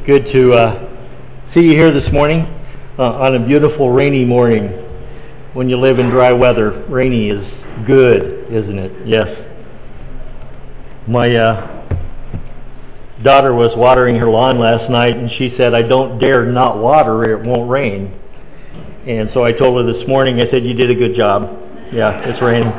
good to see you here this morning on a beautiful rainy morning. When you live in dry weather, rainy is good, isn't it? Yes. My daughter was watering her lawn last night, and she said, "I don't dare not water or it won't rain." And so I told her this morning, I said, "You did a good job." Yeah, it's raining.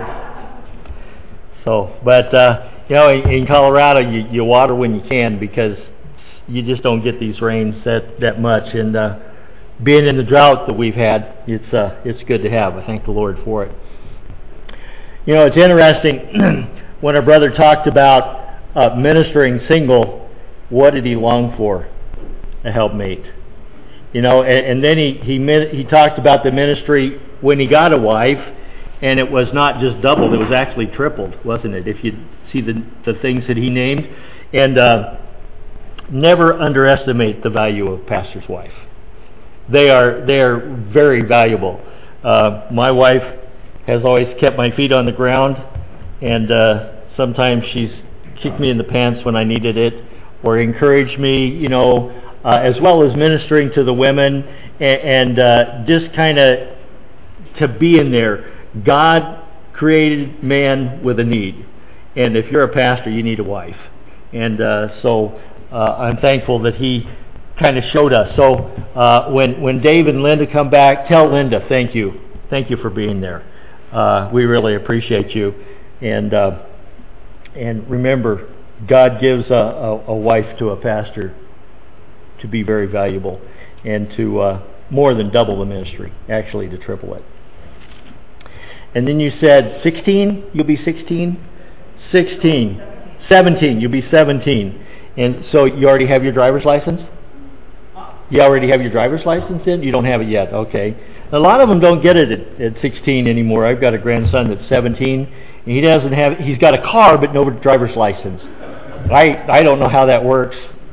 So, but in Colorado, you water when you can because you just don't get these rains that much. And being in the drought that we've had, it's good to have. I thank the Lord for it. You know, it's interesting when our brother talked about ministering single. What did he long for? A helpmate. You know, and then he talked about the ministry when he got a wife, and it was not just doubled; it was actually tripled, wasn't it? If you see the things that he named, and never underestimate the value of a pastor's wife. They are very valuable. My wife has always kept my feet on the ground, and sometimes she's kicked me in the pants when I needed it, or encouraged me, you know, as well as ministering to the women, and just kind of to be in there. God created man with a need, and if you're a pastor, you need a wife. And so I'm thankful that he kind of showed us. So when Dave and Linda come back, tell Linda thank you for being there. We really appreciate you, and remember, God gives a wife to a pastor to be very valuable and to more than double the ministry, actually to triple it. And then you said 16? You'll be 16? 16. 17. You'll be 17. And so you already have your driver's license? You already have your driver's license in? You don't have it yet. Okay. A lot of them don't get it at 16 anymore. I've got a grandson that's 17. And he's got a car but no driver's license. I don't know how that works.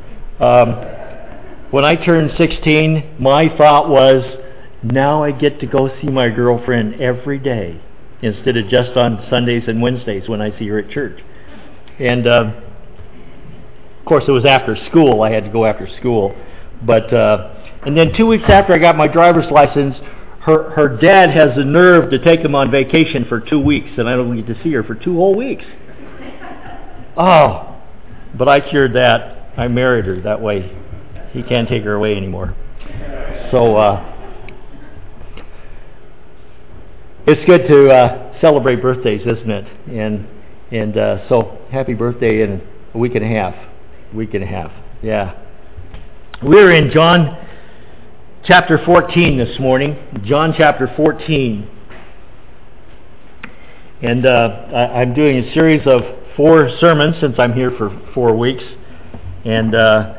When I turned 16, my thought was, now I get to go see my girlfriend every day instead of just on Sundays and Wednesdays when I see her at church. And of course, it was after school. I had to go after school. But and then 2 weeks after I got my driver's license, her dad has the nerve to take him on vacation for 2 weeks, and I don't get to see her for 2 whole weeks. Oh, but I cured that. I married her that way. He can't take her away anymore. So it's good to celebrate birthdays, isn't it? And so happy birthday in a week and a half. Yeah. We're in John chapter 14 this morning. John chapter 14. And I'm doing a series of 4 sermons since I'm here for 4 weeks. And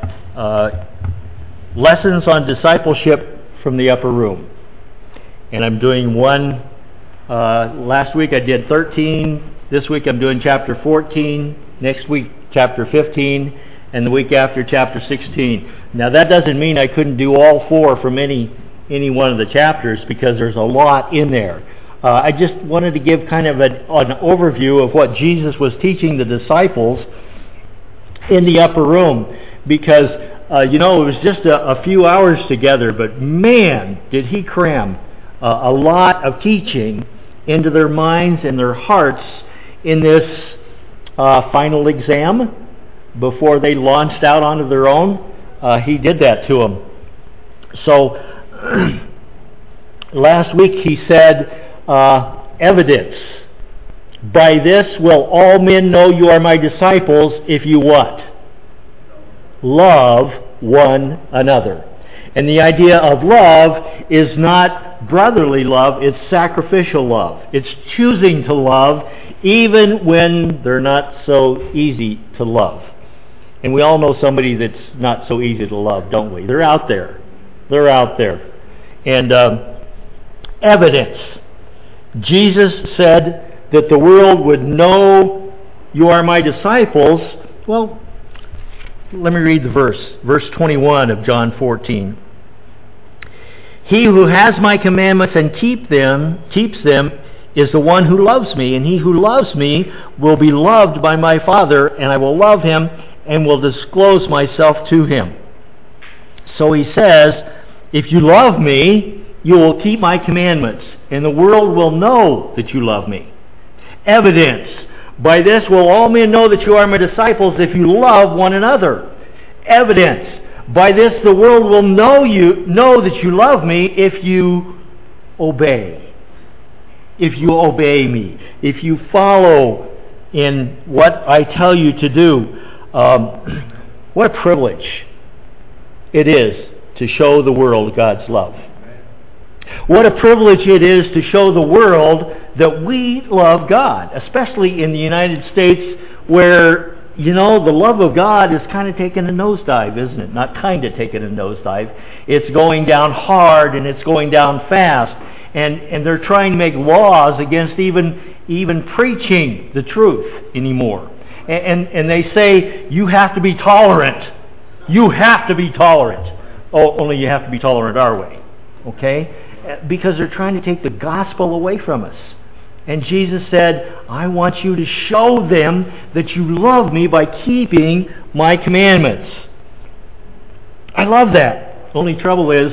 lessons on discipleship from the upper room. And I'm doing one. Last week I did 13. This week I'm doing chapter 14. Next week chapter 15. And the week after chapter 16. Now that doesn't mean I couldn't do all 4 from any one of the chapters, because there's a lot in there. I just wanted to give kind of an overview of what Jesus was teaching the disciples in the upper room, because it was just a few hours together, but man, did he cram a lot of teaching into their minds and their hearts in this final exam before they launched out onto their own. He did that to them. So last week he said, evidence. By this will all men know you are my disciples if you what? Love one another. And the idea of love is not brotherly love, it's sacrificial love. It's choosing to love even when they're not so easy to love. And we all know somebody that's not so easy to love, don't we? They're out there. And evidence. Jesus said that the world would know you are my disciples. Well, let me read the verse. Verse 21 of John 14. He who has my commandments and keeps them, is the one who loves me. And he who loves me will be loved by my Father, and I will love him and will disclose myself to him. So he says, if you love me, you will keep my commandments, and the world will know that you love me. Evidence. By this will all men know that you are my disciples if you love one another. Evidence. By this the world will know that you love me if you obey. If you obey me. If you follow in what I tell you to do. What a privilege it is to show the world God's love. What a privilege it is to show the world that we love God, especially in the United States where, the love of God is kind of taking a nosedive, isn't it? Not kind of taking a nosedive. It's going down hard and it's going down fast. And they're trying to make laws against even preaching the truth anymore. And they say, you have to be tolerant. You have to be tolerant. Oh, only you have to be tolerant our way. Okay? Because they're trying to take the gospel away from us. And Jesus said, I want you to show them that you love me by keeping my commandments. I love that. Only trouble is,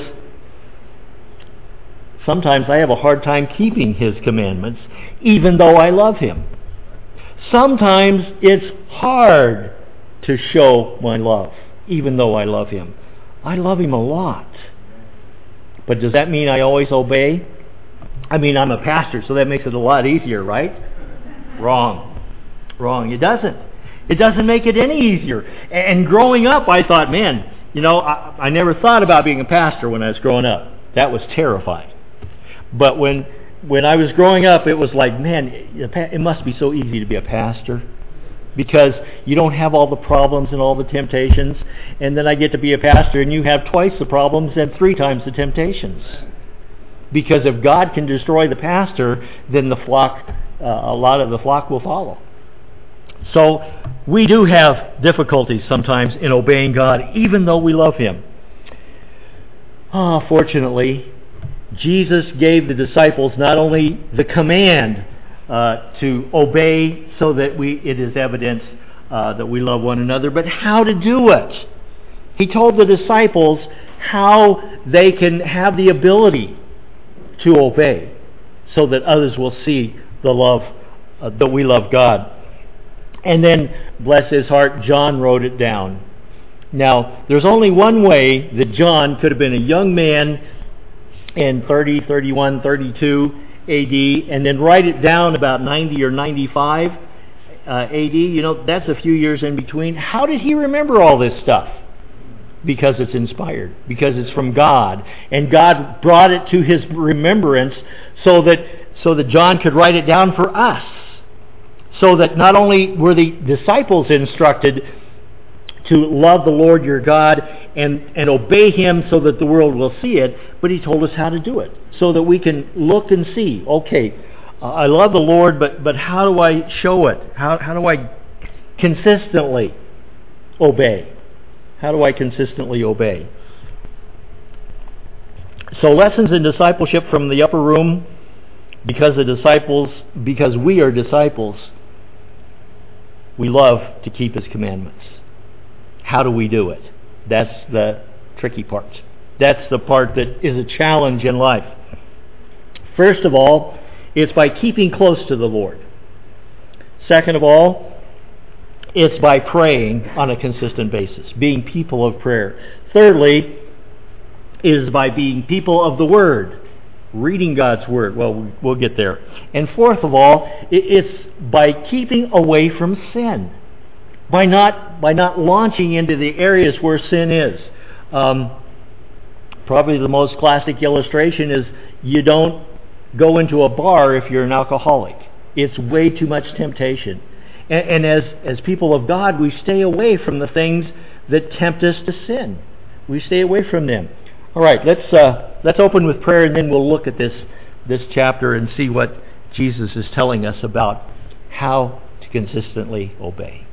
sometimes I have a hard time keeping His commandments, even though I love Him. Sometimes it's hard to show my love, even though I love Him. I love Him a lot. But does that mean I always obey? I mean, I'm a pastor, so that makes it a lot easier, right? Wrong. It doesn't. It doesn't make it any easier. And growing up, I thought, man, I never thought about being a pastor when I was growing up. That was terrifying. But when I was growing up, it was like, man, it must be so easy to be a pastor. Because you don't have all the problems and all the temptations. And then I get to be a pastor and you have twice the problems and 3 times the temptations. Because if God can destroy the pastor, then the flock, a lot of the flock will follow. So we do have difficulties sometimes in obeying God, even though we love Him. Fortunately, Jesus gave the disciples not only the command to obey so that it is evidence that we love one another, but how to do it. He told the disciples how they can have the ability to obey so that others will see the love that we love God. And then, bless his heart, John wrote it down. Now, there's only one way that John could have been a young man in 30, 31, 32 AD, and then write it down about 90 or 95 AD. That's a few years in between. How did he remember all this stuff? Because it's inspired. Because it's from God. And God brought it to his remembrance so that John could write it down for us. So that not only were the disciples instructed to love the Lord your God and obey Him so that the world will see it, but He told us how to do it. So that we can look and see, okay, I love the Lord, but how do I show it? How do I consistently obey? How do I consistently obey? So lessons in discipleship from the upper room, because we are disciples, we love to keep His commandments. How do we do it? That's the tricky part. That's the part that is a challenge in life. First of all, it's by keeping close to the Lord. Second of all, it's by praying on a consistent basis, being people of prayer. Thirdly, is by being people of the Word, reading God's Word. Well, we'll get there. And fourth of all, it's by keeping away from sin, by not launching into the areas where sin is. Probably the most classic illustration is you don't go into a bar if you're an alcoholic. It's way too much temptation. And as people of God, we stay away from the things that tempt us to sin. We stay away from them. All right, let's open with prayer, and then we'll look at this chapter and see what Jesus is telling us about how to consistently obey.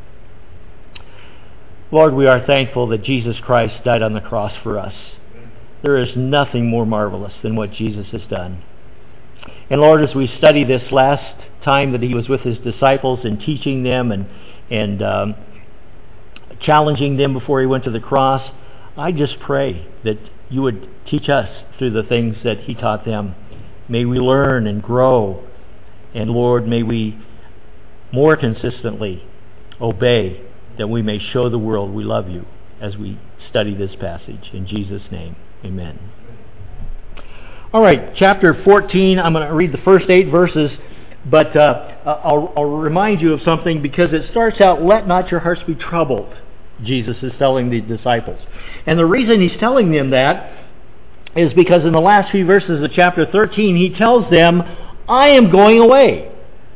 Lord, we are thankful that Jesus Christ died on the cross for us. There is nothing more marvelous than what Jesus has done. And Lord, as we study this last time that He was with His disciples and teaching them and challenging them before He went to the cross, I just pray that you would teach us through the things that he taught them. May we learn and grow. And Lord, may we more consistently obey, that we may show the world we love you as we study this passage. In Jesus' name, amen. All right, chapter 14. I'm going to read the first 8 verses, but I'll remind you of something, because it starts out, let not your hearts be troubled, Jesus is telling the disciples. And the reason he's telling them that is because in the last few verses of chapter 13, he tells them, I am going away,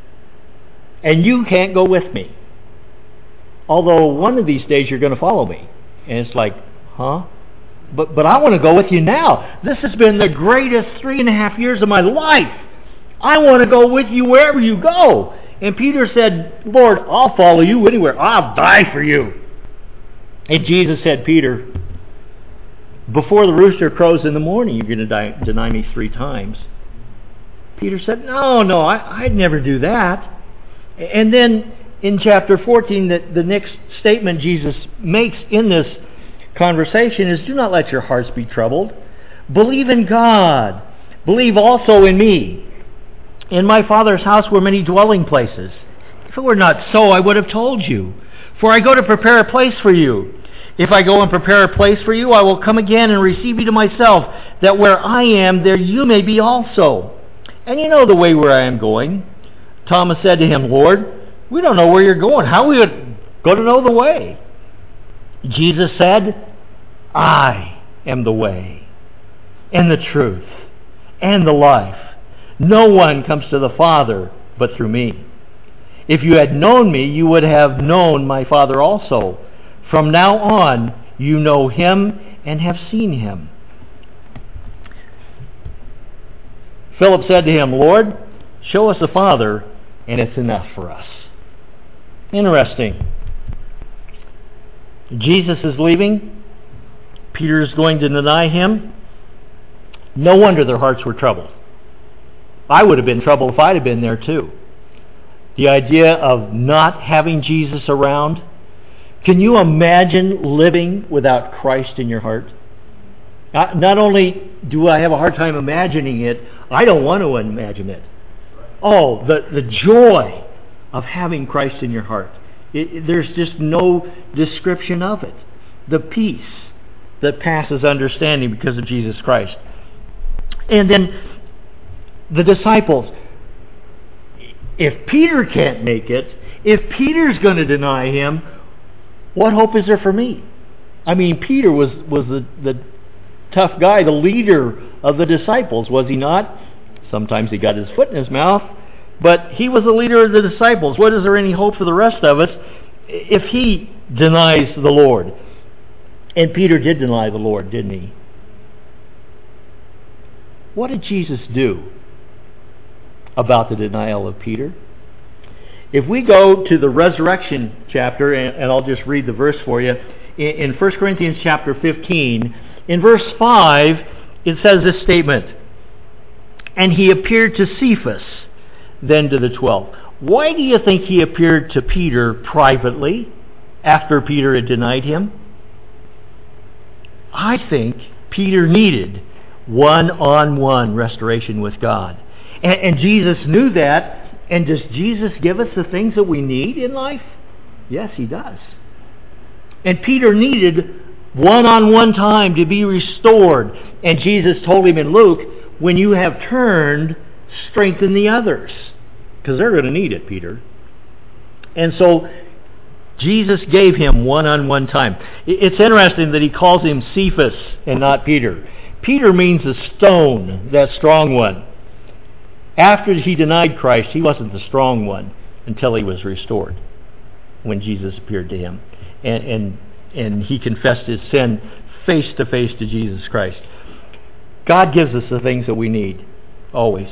and you can't go with me. Although one of these days you're going to follow me. And it's like, huh? But I want to go with you now. This has been the greatest 3.5 years of my life. I want to go with you wherever you go. And Peter said, Lord, I'll follow you anywhere. I'll die for you. And Jesus said, Peter, before the rooster crows in the morning, you're going to deny me 3 times. Peter said, no, I'd never do that. And then in chapter 14, the next statement Jesus makes in this conversation is, do not let your hearts be troubled. Believe in God. Believe also in me. In my Father's house were many dwelling places. If it were not so, I would have told you. For I go to prepare a place for you. If I go and prepare a place for you, I will come again and receive you to myself, that where I am, there you may be also. And you know the way where I am going. Thomas said to him, Lord, we don't know where you're going. How are we going to know the way? Jesus said, I am the way, and the truth, and the life. No one comes to the Father but through me. If you had known me, you would have known my Father also. From now on, you know him and have seen him. Philip said to him, Lord, show us the Father, and it's enough for us. Interesting. Jesus is leaving. Peter is going to deny him. No wonder their hearts were troubled. I would have been troubled if I'd have been there too. The idea of not having Jesus around. Can you imagine living without Christ in your heart? Not only do I have a hard time imagining it, I don't want to imagine it. Oh, the joy of having Christ in your heart. There's just no description of it. The peace that passes understanding because of Jesus Christ. And then the disciples. If Peter can't make it, if Peter's going to deny him, what hope is there for me? I mean, Peter was the tough guy, the leader of the disciples, was he not? Sometimes he got his foot in his mouth, but he was the leader of the disciples. What is there any hope for the rest of us if he denies the Lord? And Peter did deny the Lord, didn't he? What did Jesus do about the denial of Peter? If we go to the resurrection chapter, and I'll just read the verse for you, in 1 Corinthians chapter 15, in verse 5, it says this statement, and he appeared to Cephas, then to the 12. Why do you think he appeared to Peter privately after Peter had denied him? I think Peter needed one-on-one restoration with God. And Jesus knew that. And does Jesus give us the things that we need in life? Yes, he does. And Peter needed one-on-one time to be restored. And Jesus told him in Luke, when you have turned, strengthen the others. Because they're going to need it, Peter. And so Jesus gave him one-on-one time. It's interesting that he calls him Cephas and not Peter. Peter means the stone, that strong one. After he denied Christ, he wasn't the strong one until he was restored, when Jesus appeared to him. And he confessed his sin face to face to Jesus Christ. God gives us the things that we need, always.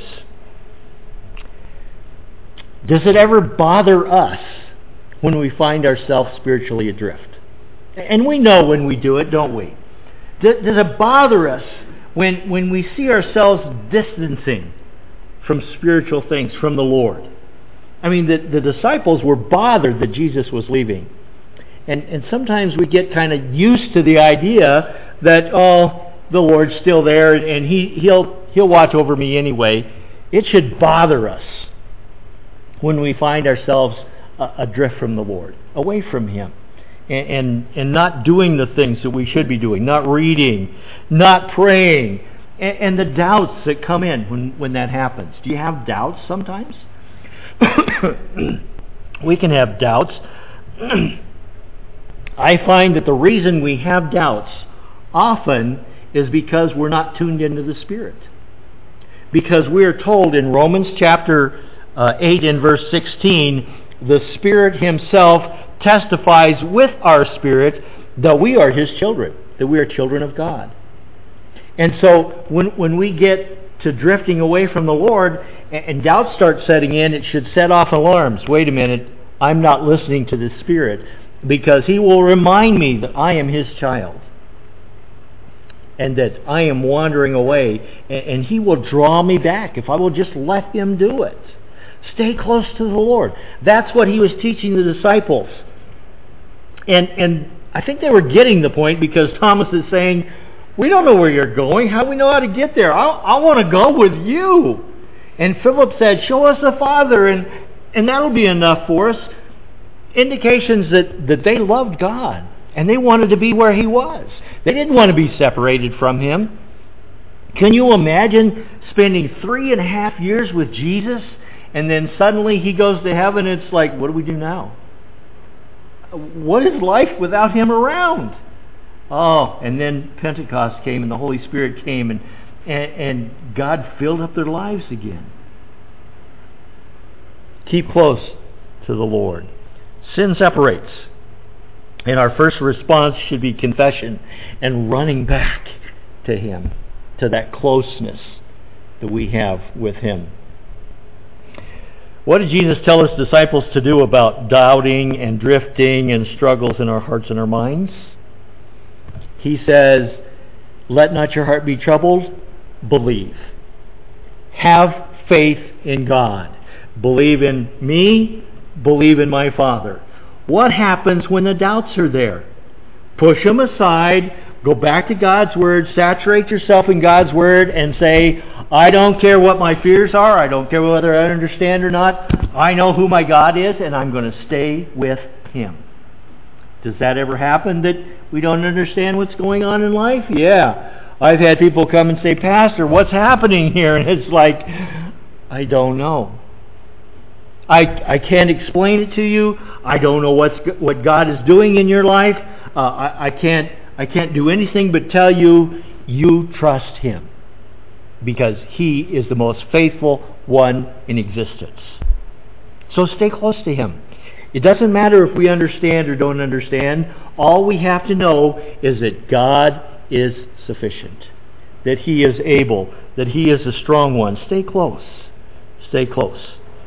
Does it ever bother us when we find ourselves spiritually adrift? And we know when we do it, don't we? Does it bother us when we see ourselves distancing from spiritual things, from the Lord? I mean, the disciples were bothered that Jesus was leaving. And sometimes we get kind of used to the idea that, oh, the Lord's still there and He'll watch over me anyway. It should bother us when we find ourselves adrift from the Lord, away from Him, and not doing the things that we should be doing, not reading, not praying, and the doubts that come in when that happens. Do you have doubts sometimes? We can have doubts. I find that the reason we have doubts often is because we're not tuned into the Spirit. Because we are told in Romans chapter 8 and verse 16, the Spirit Himself testifies with our spirit that we are His children, that we are children of God. And so when we get to drifting away from the Lord and doubts start setting in, it should set off alarms. Wait a minute, I'm not listening to the Spirit, because He will remind me that I am His child and that I am wandering away, and He will draw me back if I will just let Him do it. Stay close to the Lord. That's what He was teaching the disciples. And I think they were getting the point, because Thomas is saying, we don't know where you're going. How do we know how to get there? I want to go with you. And Philip said, show us the Father, and that'll be enough for us. Indications that they loved God, and they wanted to be where He was. They didn't want to be separated from Him. Can you imagine spending 3.5 years with Jesus, and then suddenly He goes to heaven, and it's like, what do we do now? What is life without Him around? Oh, and then Pentecost came, and the Holy Spirit came, and God filled up their lives again. Keep close to the Lord. Sin separates, and our first response should be confession and running back to Him, to that closeness that we have with Him. What did Jesus tell His disciples to do about doubting and drifting and struggles in our hearts and our minds? He says, let not your heart be troubled, believe. Have faith in God. Believe in me, believe in my Father. What happens when the doubts are there? Push them aside, go back to God's Word, saturate yourself in God's Word, and say, I don't care what my fears are, I don't care whether I understand or not, I know who my God is, and I'm going to stay with Him. Does that ever happen, that we don't understand what's going on in life? Yeah. I've had people come and say, Pastor, what's happening here? And it's like, I don't know. I can't explain it to you. I don't know what God is doing in your life. I can't do anything but tell you, you trust Him, because He is the most faithful one in existence. So stay close to Him. It doesn't matter if we understand or don't understand. All we have to know is that God is sufficient, that He is able, that He is the strong one. Stay close. Stay close.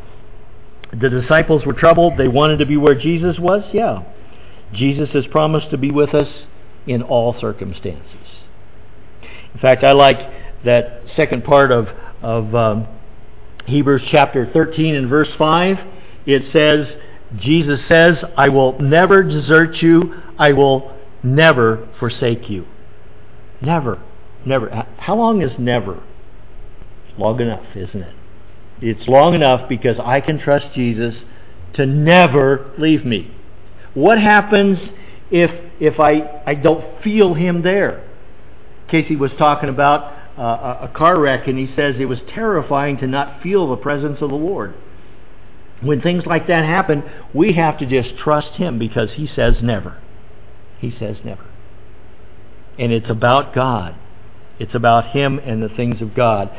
The disciples were troubled. They wanted to be where Jesus was. Yeah. Jesus has promised to be with us in all circumstances. In fact, I like that second part of Hebrews chapter 13 and verse 5. It says, Jesus says, I will never desert you. I will never forsake you. Never. Never. How long is never? Long enough, isn't it? It's long enough because I can trust Jesus to never leave me. What happens if I don't feel Him there? Casey was talking about a car wreck, and he says it was terrifying to not feel the presence of the Lord. When things like that happen, we have to just trust Him, because He says never. He says never. And it's about God. It's about Him and the things of God.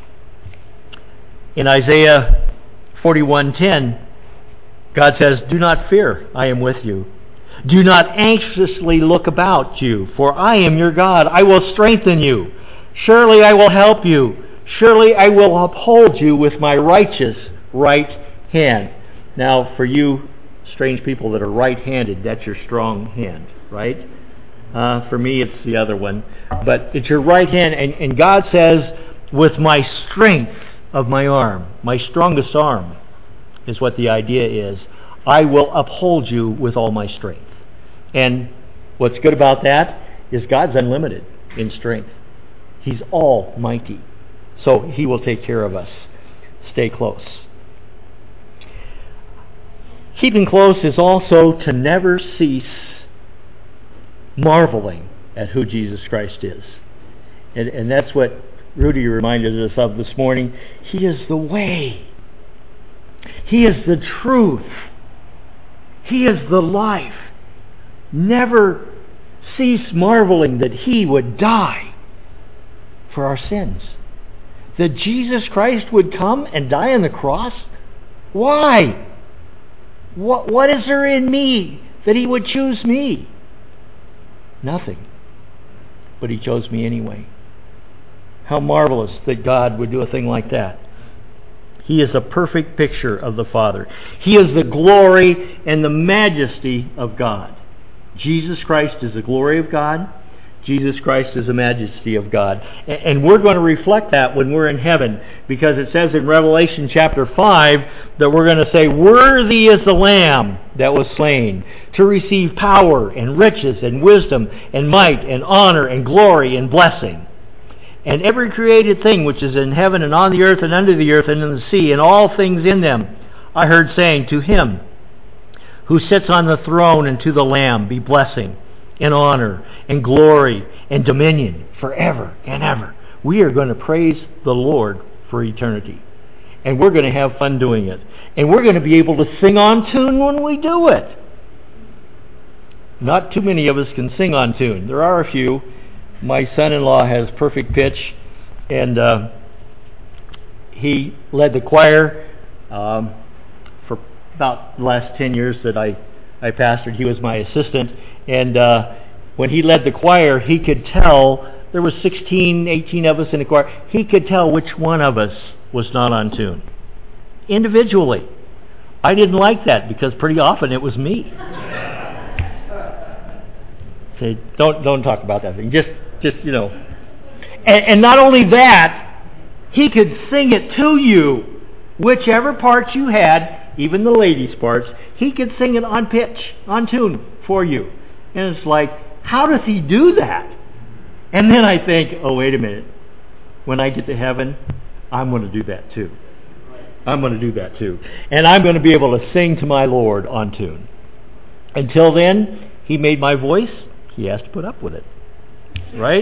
In Isaiah 41:10, God says, do not fear, I am with you. Do not anxiously look about you, for I am your God. I will strengthen you. Surely I will help you. Surely I will uphold you with my righteous right hand. Now, for you strange people that are right-handed, that's your strong hand, right? For me, it's the other one. But it's your right hand, and God says, with my strength of my arm, my strongest arm, is what the idea is, I will uphold you with all my strength. And what's good about that is God's unlimited in strength. He's almighty. So He will take care of us. Stay close. Keeping close is also to never cease marveling at who Jesus Christ is. And that's what Rudy reminded us of this morning. He is the way. He is the truth. He is the life. Never cease marveling that He would die for our sins. That Jesus Christ would come and die on the cross? Why? What is there in me that He would choose me? Nothing. But He chose me anyway. How marvelous that God would do a thing like that. He is a perfect picture of the Father. He is the glory and the majesty of God. Jesus Christ is the glory of God. Jesus Christ is the majesty of God. And we're going to reflect that when we're in heaven, because it says in Revelation chapter 5 that we're going to say, "Worthy is the Lamb that was slain to receive power and riches and wisdom and might and honor and glory and blessing. And every created thing which is in heaven and on the earth and under the earth and in the sea and all things in them, I heard saying, to Him who sits on the throne and to the Lamb be blessing and honor and glory and dominion forever and ever." We are going to praise the Lord for eternity. And we're going to have fun doing it. And we're going to be able to sing on tune when we do it. Not too many of us can sing on tune. There are a few. My son-in-law has perfect pitch, and he led the choir for about the last 10 years that I pastored. He was my assistant, and when he led the choir, he could tell, there were 16, 18 of us in the choir, he could tell which one of us was not on tune. Individually. I didn't like that, because pretty often it was me. Say, don't talk about that thing. Just you know. And not only that, he could sing it to you. Whichever parts you had, even the ladies' parts, he could sing it on pitch, on tune for you. And it's like, how does he do that? And then I think, oh, wait a minute. When I get to heaven, I'm going to do that too. I'm going to do that too. And I'm going to be able to sing to my Lord on tune. Until then, He made my voice. He has to put up with it. Right?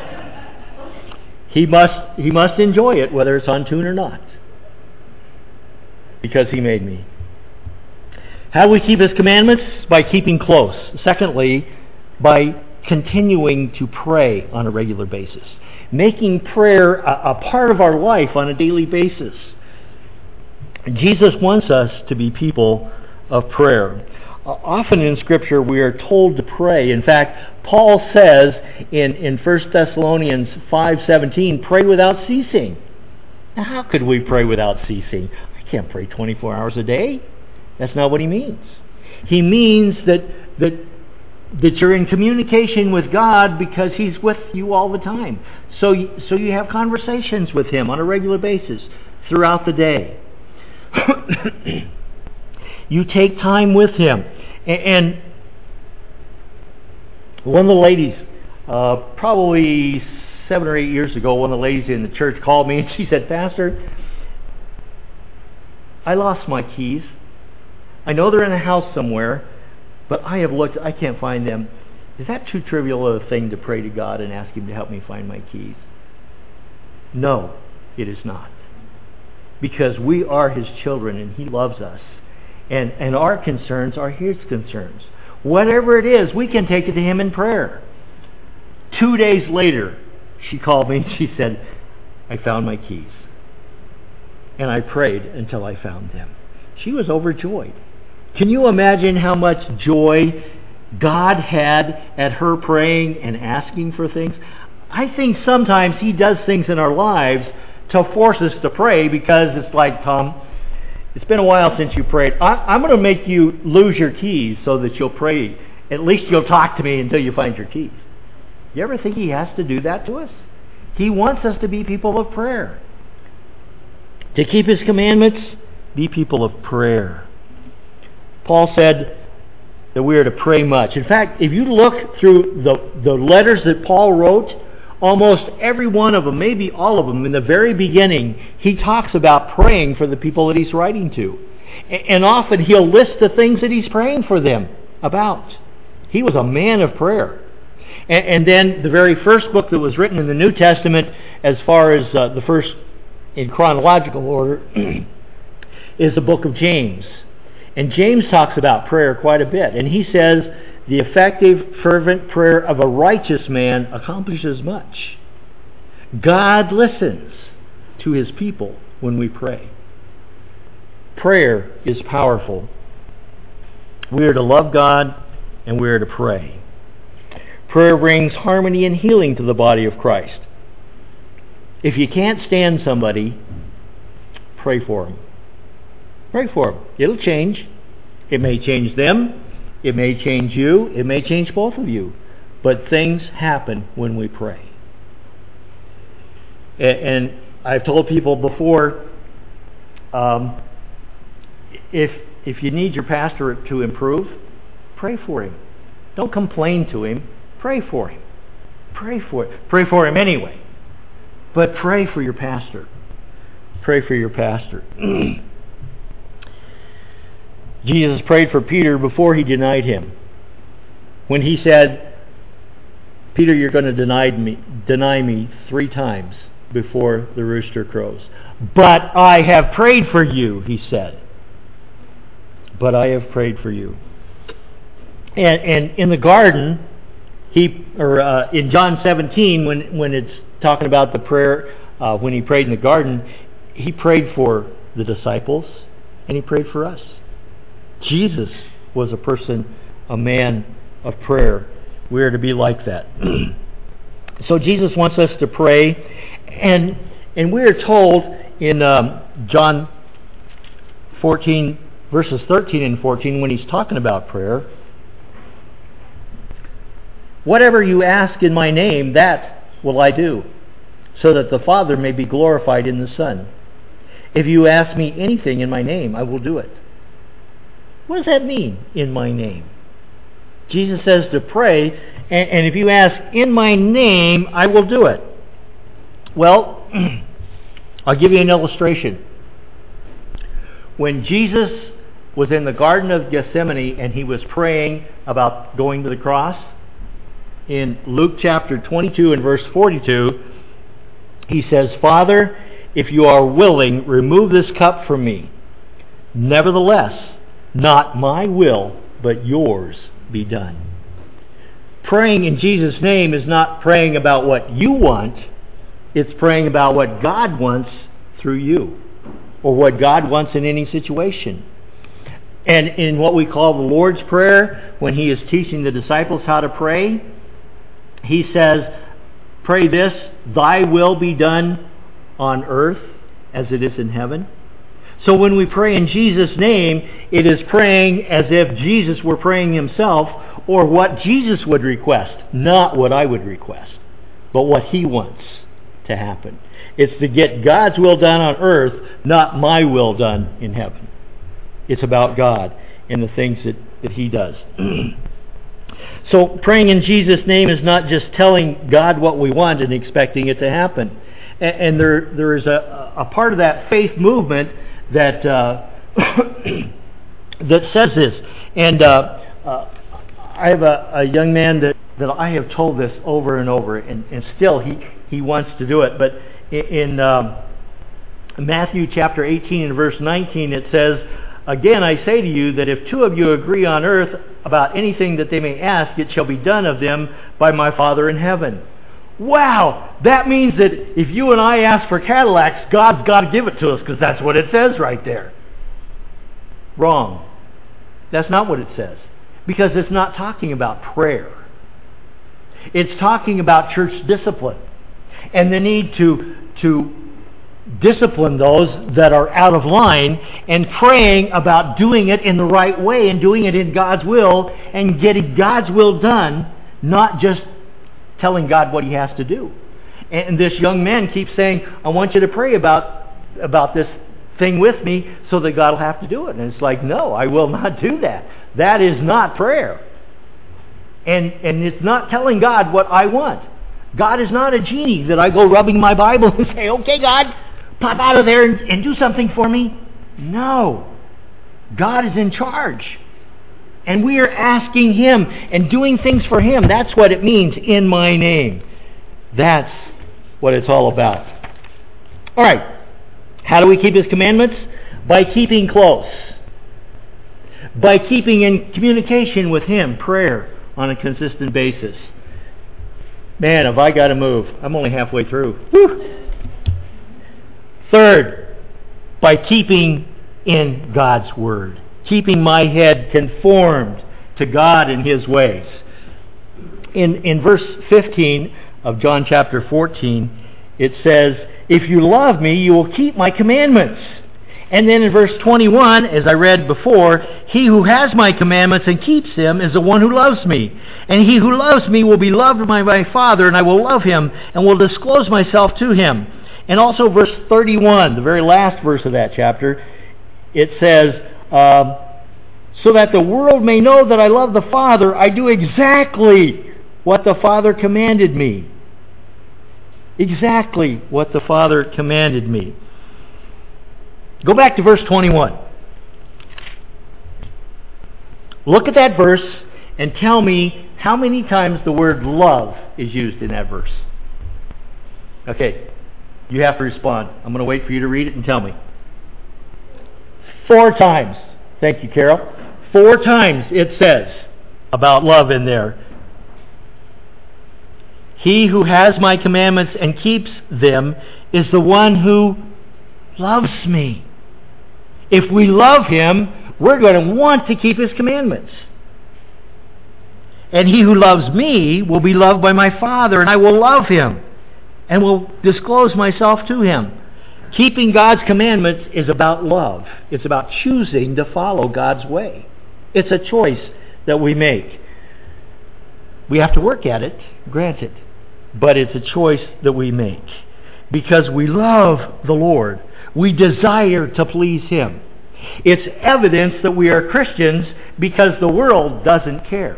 He must enjoy it, whether it's on tune or not. Because He made me. How do we keep His commandments? By keeping close. Secondly, by continuing to pray on a regular basis. Making prayer a part of our life on a daily basis. Jesus wants us to be people of prayer. Often in Scripture we are told to pray. In fact, Paul says in 1 Thessalonians 5:17, pray without ceasing. Now, how could we pray without ceasing? I can't pray 24 hours a day. That's not what he means. He means that you're in communication with God because He's with you all the time. So you have conversations with Him on a regular basis throughout the day. You take time with Him. And one of the ladies, probably 7 or 8 years ago, one of the ladies in the church called me and she said, "Pastor, I lost my keys. I know they're in a house somewhere, but I have looked, I can't find them. Is that too trivial a thing to pray to God and ask Him to help me find my keys?" No, it is not. Because we are His children and He loves us. And our concerns are His concerns. Whatever it is, we can take it to Him in prayer. 2 days later, she called me and she said, "I found my keys." And I prayed until I found them. She was overjoyed. Can you imagine how much joy God had at her praying and asking for things? I think sometimes He does things in our lives to force us to pray, because it's like, Tom, it's been a while since you prayed. I'm going to make you lose your keys so that you'll pray. At least you'll talk to me until you find your keys. You ever think He has to do that to us? He wants us to be people of prayer. To keep His commandments, be people of prayer. Paul said, that we are to pray much. In fact, if you look through the letters that Paul wrote, almost every one of them, maybe all of them, in the very beginning, he talks about praying for the people that he's writing to. And often he'll list the things that he's praying for them about. He was a man of prayer. And then the very first book that was written in the New Testament, as far as the first in chronological order, is the book of James. And James talks about prayer quite a bit. And he says, the effective, fervent prayer of a righteous man accomplishes much. God listens to his people when we pray. Prayer is powerful. We are to love God and we are to pray. Prayer brings harmony and healing to the body of Christ. If you can't stand somebody, pray for them. Pray for them. It'll change. It may change them. It may change you. It may change both of you. But things happen when we pray. And I've told people before, if you need your pastor to improve, pray for him. Don't complain to him. Pray for him. Pray for him anyway. But pray for your pastor. Pray for your pastor. Jesus prayed for Peter before he denied him. When he said, Peter, you're going to deny me 3 times before the rooster crows. But I have prayed for you, he said. But I have prayed for you. And in the garden, in John 17, when it's talking about the prayer, when he prayed in the garden, he prayed for the disciples and he prayed for us. Jesus was a man of prayer. We are to be like that. So Jesus wants us to pray, and we are told in John 14, verses 13 and 14, when he's talking about prayer, whatever you ask in my name, that will I do, so that the Father may be glorified in the Son. If you ask me anything in my name, I will do it. What does that mean, in my name? Jesus says to pray, and if you ask in my name, I will do it. Well, I'll give you an illustration. When Jesus was in the Garden of Gethsemane and he was praying about going to the cross, in Luke chapter 22 and verse 42, he says, Father, if you are willing, remove this cup from me. Nevertheless, not my will, but yours be done. Praying in Jesus' name is not praying about what you want. It's praying about what God wants through you, or what God wants in any situation. And in what we call the Lord's Prayer, when he is teaching the disciples how to pray, he says, pray this, thy will be done on earth as it is in heaven. So when we pray in Jesus' name, it is praying as if Jesus were praying himself, or what Jesus would request, not what I would request, but what he wants to happen. It's to get God's will done on earth, not my will done in heaven. It's about God and the things that he does. So praying in Jesus' name is not just telling God what we want and expecting it to happen. And there is a part of that faith movement that that says this. And I have a young man that I have told this over and over, and still he wants to do it. But in Matthew chapter 18 and verse 19, it says, again, I say to you that if 2 of you agree on earth about anything that they may ask, it shall be done of them by my Father in heaven. Wow! That means that if you and I ask for Cadillacs, God's got to give it to us, because that's what it says right there. Wrong. That's not what it says. Because it's not talking about prayer. It's talking about church discipline. And the need to discipline those that are out of line, and praying about doing it in the right way and doing it in God's will and getting God's will done, not just telling God what he has to do. And this young man keeps saying, I want you to pray about this thing with me so that God will have to do it. And it's like, no, I will not do that. That is not prayer. And it's not telling God what I want. God is not a genie that I go rubbing my Bible and say, okay, God, pop out of there and do something for me. No. God is in charge. And we are asking Him and doing things for Him. That's what it means, in my name. That's what it's all about. All right. How do we keep His commandments? By keeping close. By keeping in communication with Him, prayer, on a consistent basis. Man, have I got to move. I'm only halfway through. Whew. Third, by keeping in God's Word. Keeping my head conformed to God and His ways. In verse 15 of John chapter 14, it says, if you love me, you will keep my commandments. And then in verse 21, as I read before, he who has my commandments and keeps them is the one who loves me. And he who loves me will be loved by my Father, and I will love him and will disclose myself to him. And also verse 31, the very last verse of that chapter, it says, so that the world may know that I love the Father, I do exactly what the Father commanded me. Exactly what the Father commanded me. Go back to verse 21. Look at that verse and tell me how many times the word love is used in that verse. Okay, you have to respond. I'm going to wait for you to read it and tell me. 4 times. Thank you, Carol. 4 times it says about love in there. He who has my commandments and keeps them is the one who loves me. If we love Him, we're going to want to keep His commandments. And he who loves me will be loved by my Father, and I will love him and will disclose myself to him. Keeping God's commandments is about love. It's about choosing to follow God's way. It's a choice that we make. We have to work at it, granted, but it's a choice that we make. Because we love the Lord. We desire to please Him. It's evidence that we are Christians because the world doesn't care.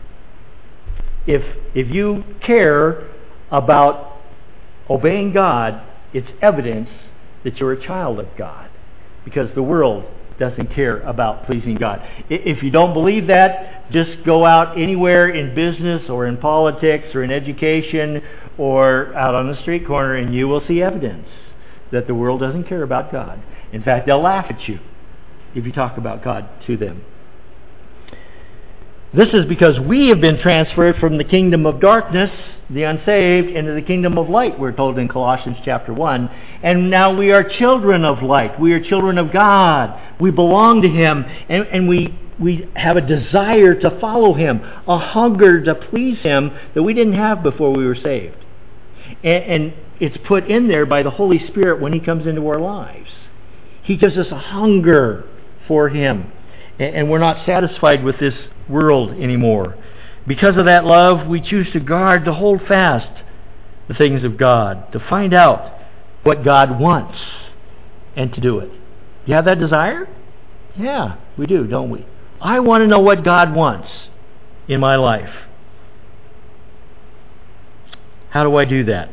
If you care about obeying God, it's evidence that you're a child of God. Because the world doesn't care about pleasing God. If you don't believe that, just go out anywhere in business or in politics or in education or out on the street corner and you will see evidence that the world doesn't care about God. In fact, they'll laugh at you if you talk about God to them. This is because we have been transferred from the kingdom of darkness, the unsaved, into the kingdom of light, we're told in Colossians chapter 1. And now we are children of light. We are children of God. We belong to Him. And we have a desire to follow Him, a hunger to please Him that we didn't have before we were saved. And it's put in there by the Holy Spirit when He comes into our lives. He gives us a hunger for Him. And we're not satisfied with this world anymore. Because of that love, we choose to guard, to hold fast the things of God, to find out what God wants and to do it. You have that desire? Yeah, we do, don't we? I want to know what God wants in my life. How do I do that?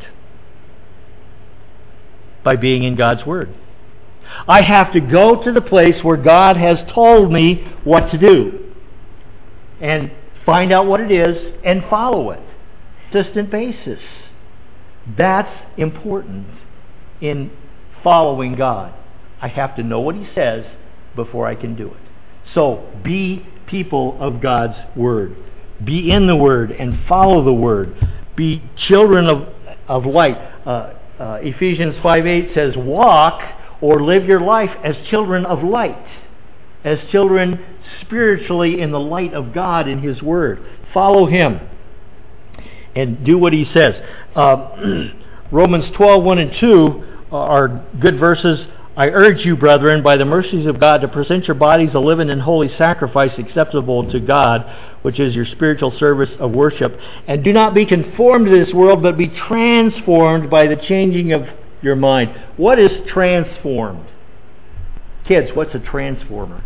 By being in God's Word. I have to go to the place where God has told me what to do and find out what it is and follow it. Consistent basis. That's important in following God. I have to know what He says before I can do it. So, be people of God's Word. Be in the Word and follow the Word. Be children of light. Ephesians 5:8 says, walk or live your life as children of light, as children spiritually in the light of God in His Word. Follow Him and do what He says. Romans 12:1 and 2 are good verses. I urge you, brethren, by the mercies of God, to present your bodies a living and holy sacrifice acceptable to God, which is your spiritual service of worship. And do not be conformed to this world, but be transformed by the changing of your mind. What is transformed? Kids, what's a transformer?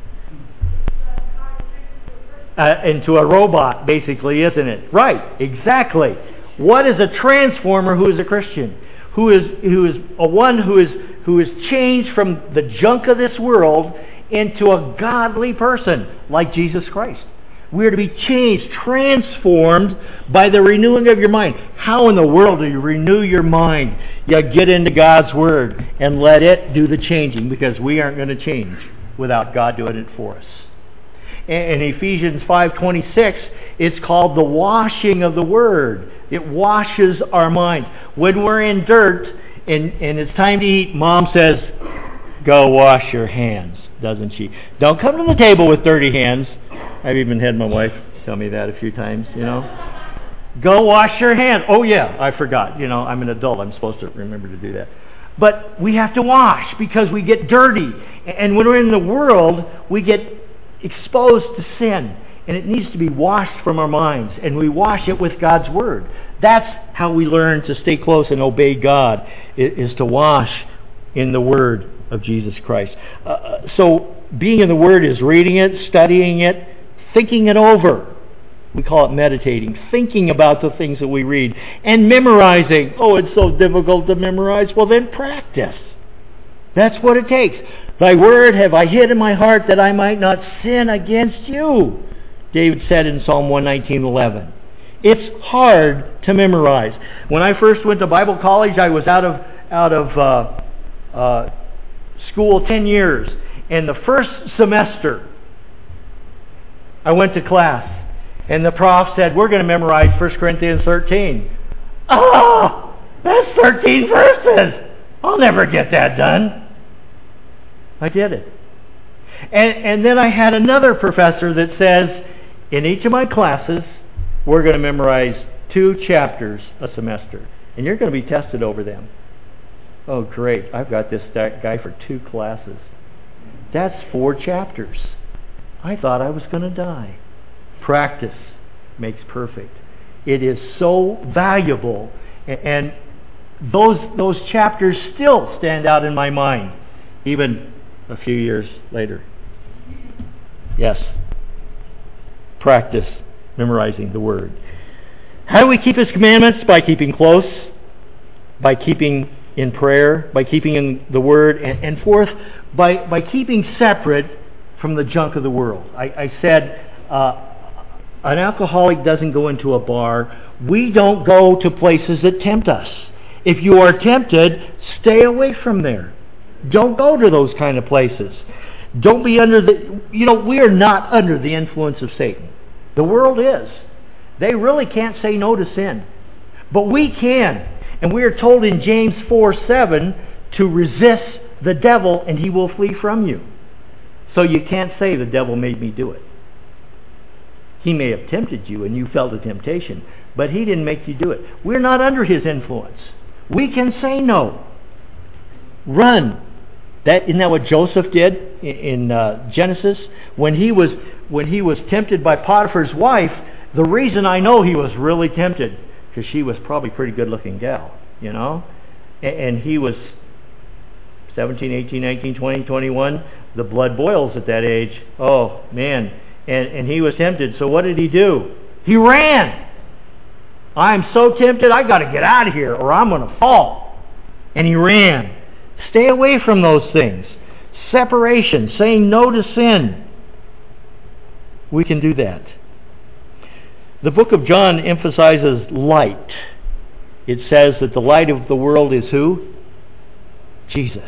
Into a robot, basically, isn't it? Right, exactly. What is a transformer who is a Christian? Who is changed from the junk of this world into a godly person like Jesus Christ. We are to be changed, transformed by the renewing of your mind. How in the world do you renew your mind? You get into God's Word and let it do the changing, because we aren't going to change without God doing it for us. In Ephesians 5:26, it's called the washing of the Word. It washes our minds. When we're in dirt and it's time to eat, Mom says, go wash your hands, doesn't she? Don't come to the table with dirty hands. I've even had my wife tell me that a few times, Go wash your hands. Oh yeah, I forgot. I'm an adult. I'm supposed to remember to do that. But we have to wash because we get dirty. And when we're in the world, we get exposed to sin. And it needs to be washed from our minds. And we wash it with God's Word. That's how we learn to stay close and obey God, is to wash in the Word of Jesus Christ. So being in the Word is reading it, studying it, thinking it over. We call it meditating, thinking about the things that we read, and memorizing. Oh, it's so difficult to memorize. Well, then practice. That's what it takes. Thy word have I hid in my heart that I might not sin against you, David said in Psalm 119:11. It's hard to memorize. When I first went to Bible college, I was out of school 10 years. And the first semester, I went to class, and the prof said, we're going to memorize 1 Corinthians 13. Oh, that's 13 verses. I'll never get that done. I did it. And then I had another professor that says, in each of my classes, we're going to memorize 2 chapters a semester. And you're going to be tested over them. Oh, great. I've got this guy for 2 classes. That's 4 chapters. I thought I was going to die. Practice makes perfect. It is so valuable. And those chapters still stand out in my mind, even a few years later. Yes. Practice memorizing the Word. How do we keep His commandments? By keeping close, by keeping in prayer, by keeping in the Word, and fourth, by keeping separate from the junk of the world. I said an alcoholic doesn't go into a bar. We don't go to places that tempt us. If you are tempted, stay away from there. Don't go to those kind of places. Don't be under we are not under the influence of Satan. The world is. They really can't say no to sin. But we can. And we are told in James 4:7 to resist the devil and he will flee from you. So you can't say the devil made me do it. He may have tempted you and you felt the temptation, but he didn't make you do it. We're not under his influence. We can say no. Run. Isn't that what Joseph did in Genesis? When he was tempted by Potiphar's wife, the reason I know he was really tempted, because she was probably a pretty good-looking gal, and he was 17, 18, 19, 20, 21. The blood boils at that age. Oh, man. And he was tempted. So what did he do? He ran. I'm so tempted, I got to get out of here or I'm going to fall. And he ran. Stay away from those things. Separation, saying no to sin. We can do that. The book of John emphasizes light. It says that the light of the world is who? Jesus.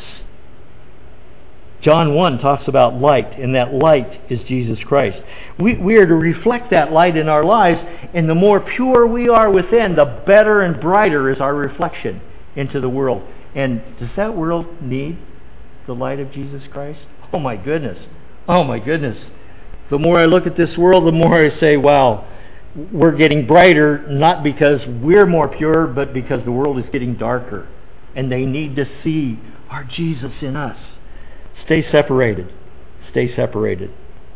John 1 talks about light, and that light is Jesus Christ. We are to reflect that light in our lives, and the more pure we are within, the better and brighter is our reflection into the world. And does that world need the light of Jesus Christ? Oh my goodness. Oh my goodness. The more I look at this world, the more I say, wow, we're getting brighter, not because we're more pure, but because the world is getting darker. And they need to see our Jesus in us. Stay separated. Stay separated.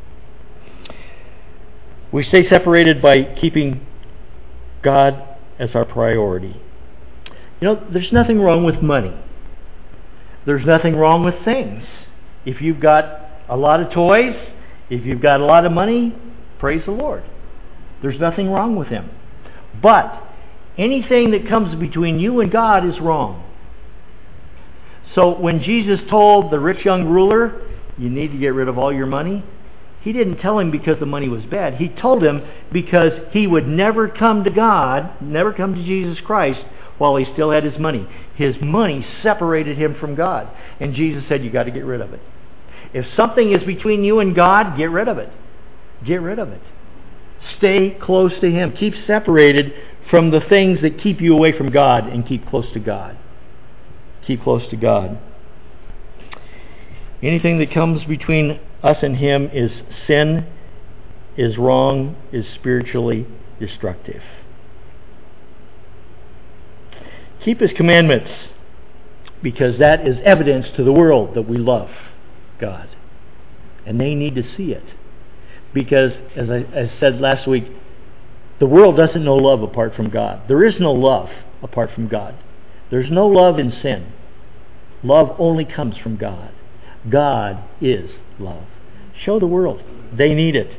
We stay separated by keeping God as our priority. There's nothing wrong with money. There's nothing wrong with things. If you've got a lot of toys, if you've got a lot of money, praise the Lord. There's nothing wrong with Him. But anything that comes between you and God is wrong. So when Jesus told the rich young ruler, you need to get rid of all your money, He didn't tell him because the money was bad. He told him because he would never come to God, never come to Jesus Christ while he still had his money. His money separated him from God. And Jesus said, you got to get rid of it. If something is between you and God, get rid of it. Get rid of it. Stay close to Him. Keep separated from the things that keep you away from God, and keep close to God. Keep close to God. Anything that comes between us and Him is sin, is wrong, is spiritually destructive. Keep His commandments, because that is evidence to the world that we love God. And they need to see it. Because, as I said last week, the world doesn't know love apart from God. There is no love apart from God. There's no love in sin. Love only comes from God. God is love. Show the world. They need it.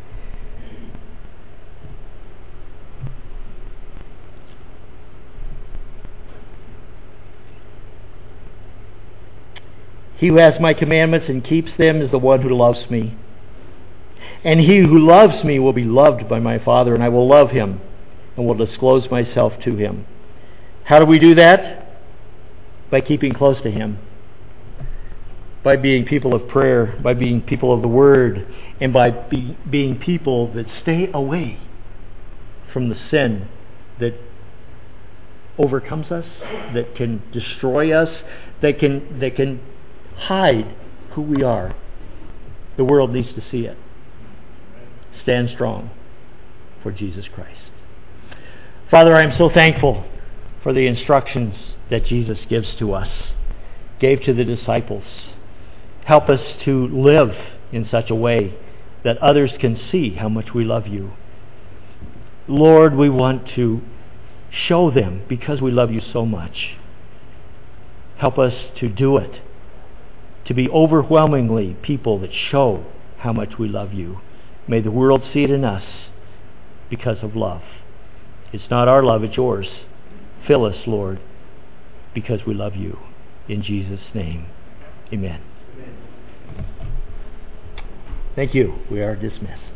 He who has my commandments and keeps them is the one who loves me. And he who loves me will be loved by my Father, and I will love him and will disclose myself to him. How do we do that? By keeping close to Him. By being people of prayer, by being people of the Word, and by being people that stay away from the sin that overcomes us, that can destroy us, that can hide who we are. The world needs to see it. Stand strong for Jesus Christ. Father, I am so thankful for the instructions that Jesus gives to us, gave to the disciples. Help us to live in such a way that others can see how much we love You. Lord, we want to show them because we love You so much. Help us to do it, to be overwhelmingly people that show how much we love You. May the world see it in us because of love. It's not our love, it's Yours. Fill us, Lord, because we love You. In Jesus' name, amen. Thank you. We are dismissed.